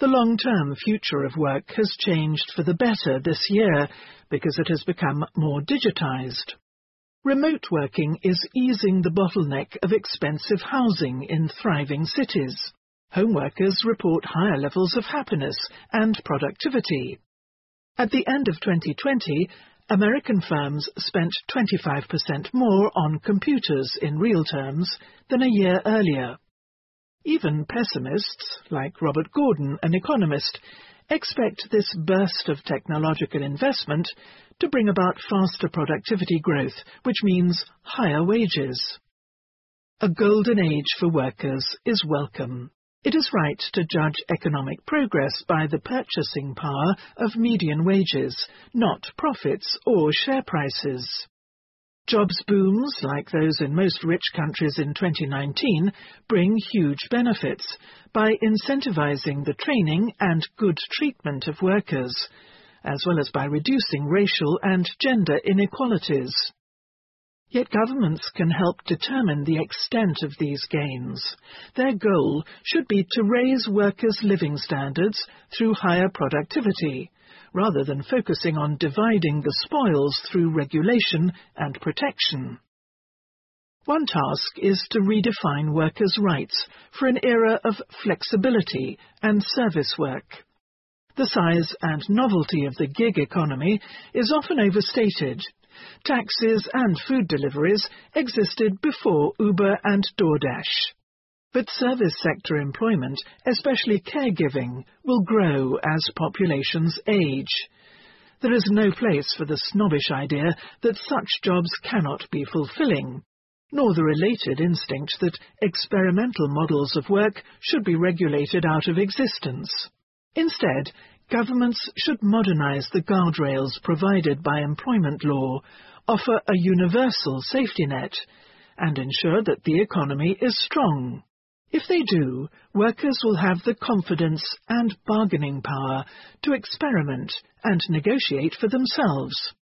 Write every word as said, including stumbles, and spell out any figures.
The long-term future of work has changed for the better this year because it has become more digitized. Remote working is easing the bottleneck of expensive housing in thriving cities. Home workers report higher levels of happiness and productivity. At the end of twenty twenty, American firms spent twenty-five percent more on computers in real terms than a year earlier. Even pessimists, like Robert Gordon, an economist, expect this burst of technological investment to bring about faster productivity growth, which means higher wages. A golden age for workers is welcome. It is right to judge economic progress by the purchasing power of median wages, not profits or share prices. Jobs booms, like those in most rich countries in twenty nineteen, bring huge benefits by incentivizing the training and good treatment of workers, as well as by reducing racial and gender inequalities. Yet governments can help determine the extent of these gains. Their goal should be to raise workers' living standards through higher productivity, rather than focusing on dividing the spoils through regulation and protection. One task is to redefine workers' rights for an era of flexibility and service work. The size and novelty of the gig economy is often overstated. Taxis and food deliveries existed before Uber and DoorDash. But service sector employment, especially caregiving, will grow as populations age. There is no place for the snobbish idea that such jobs cannot be fulfilling, nor the related instinct that experimental models of work should be regulated out of existence. Instead, governments should modernize the guardrails provided by employment law, offer a universal safety net, and ensure that the economy is strong. If they do, workers will have the confidence and bargaining power to experiment and negotiate for themselves.